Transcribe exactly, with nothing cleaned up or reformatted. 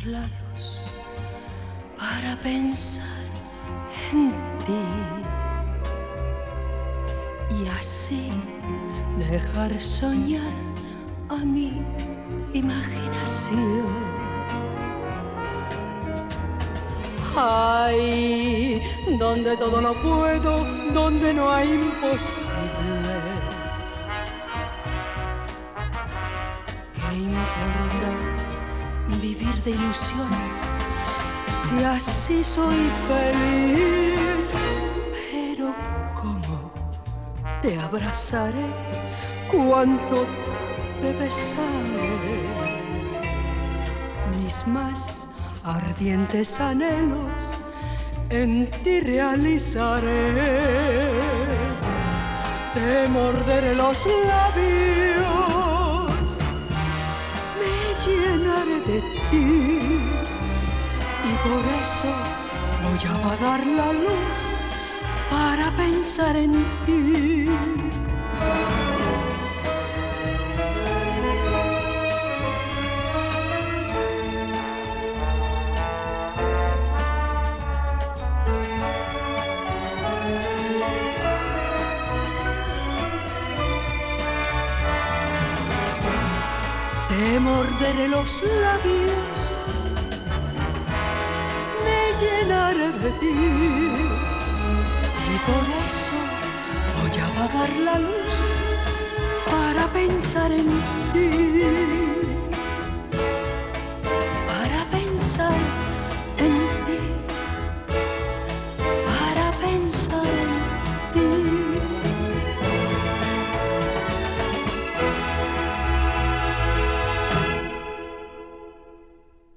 la luz para pensar en ti y así dejar soñar a mi imaginación. Ay, donde todo no puedo, donde no hay imposibles. ¿Qué importa vivir de ilusiones si así soy feliz? Pero cómo te abrazaré, cuánto te besaré, mis más ardientes anhelos en ti realizaré. Te morderé los labios, me llenaré de ti y por eso voy a apagar la luz para pensar en ti. Te morderé los labios, me llenaré de ti y por eso voy a apagar la luz para pensar en ti.